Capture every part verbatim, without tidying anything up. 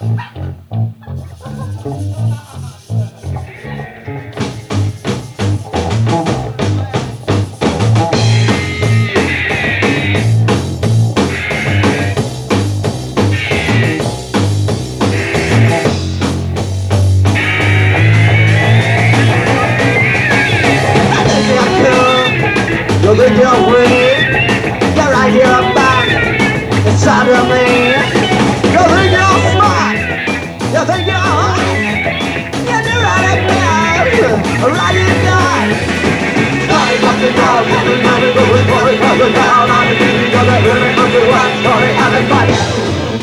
You think you're free? You're right here back inside of me. You think you're smart? You think you're hot? You do right again, right in God. Starting up the ground, coming down and going for it, coming down on the beat, you're the really hungry one, sorry, having fun.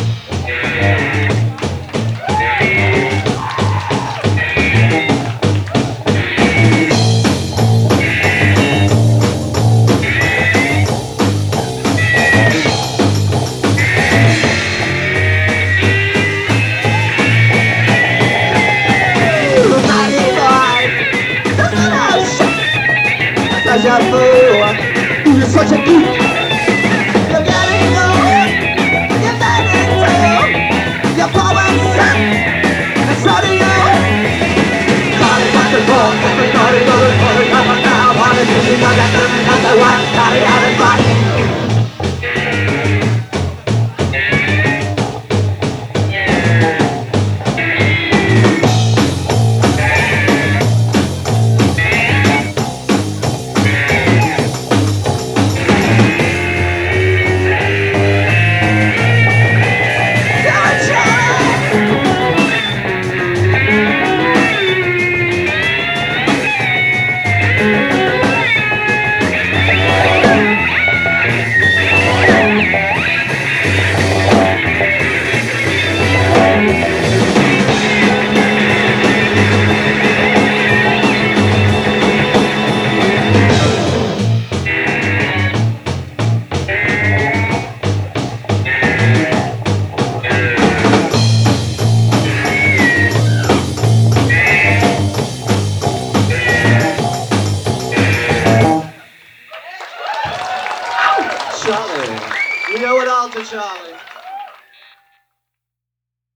Such a fool, you're such a geek. You're getting old, you're getting too. You're blowing sick, and so do you. Starting back and forth, every night is over, every time I'm down, on the music, I'm not living at the one, starting out and fun. Charlie. We owe it all to Charlie.